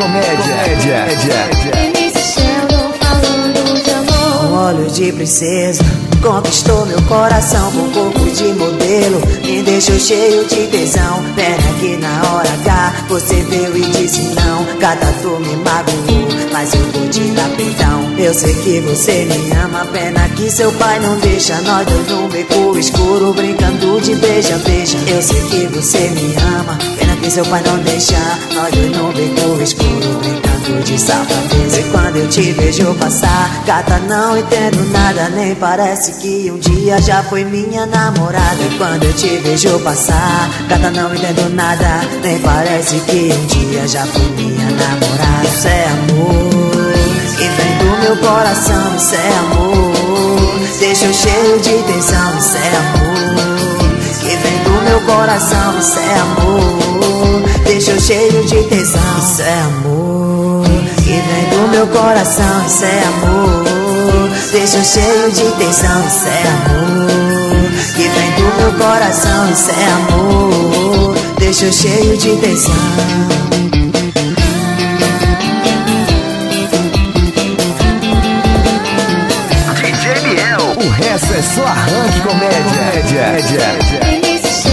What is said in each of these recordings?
comédia. Um olho de princesa conquistou meu coração com corpo de modelo, me deixou cheio de tesão. Pena que na hora H você veio e disse não. Cada tu me magoou, mas eu vou te dar perdão. Eu sei que você me ama, pena que seu pai não deixa nós dois num beco escuro brincando de beija-beija. Eu sei que você me ama, pena que seu pai não deixa nós dois num beco escuro brincando de safadeza. E quando eu te vejo passar, gata, não entendo nada, nem parece que um dia já foi minha namorada. E quando eu te vejo passar, gata, não entendo nada, nem parece que um dia já foi minha namorada. Isso é amor, que vem do meu coração, isso é amor, deixa eu cheio de tensão, isso é amor, que vem do meu coração, isso é amor, deixa eu cheio de tensão, isso é amor, que vem do meu coração, isso é amor, deixa eu cheio de tensão, isso é amor, que vem do meu coração, isso é amor, deixa eu cheio de tensão. Essa é só arranque comédia.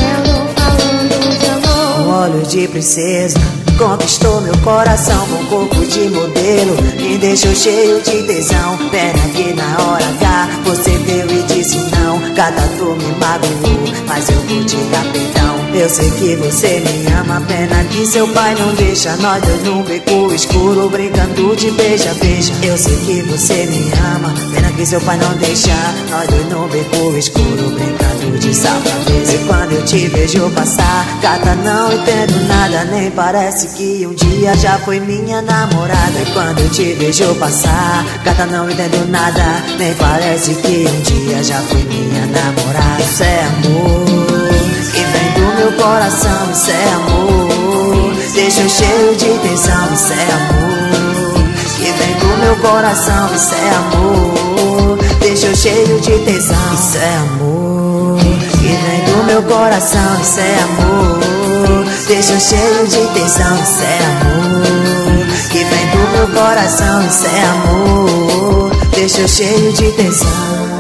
Um olho de princesa conquistou meu coração com corpo de modelo, me deixou cheio de tesão. Pena que na hora H você veio e disse não. Gata, tu me magoou, mas eu vou te dar perdão. Eu sei que você me ama, pena que seu pai não deixa nós dois num beco escuro brincando de beija-beija. Eu sei que você me ama, pena que seu pai não deixa nós dois num beco escuro brincando de safadeza. E quando eu te vejo passar, gata, não entendo nada, nem parece que um dia já foi minha namorada. E quando eu te vejo passar, gata, não entendo nada, nem parece que um dia já foi minha namorada. Isso é amor, que vem do meu coração, isso é amor, deixa eu cheio de tensão, isso é amor, que vem do meu coração, isso é amor, deixa eu cheio de tensão, isso é amor, que vem do meu coração, isso é amor, deixa eu cheio de tensão, isso é amor, que vem do meu coração, isso é amor, deixa eu cheio de tensão.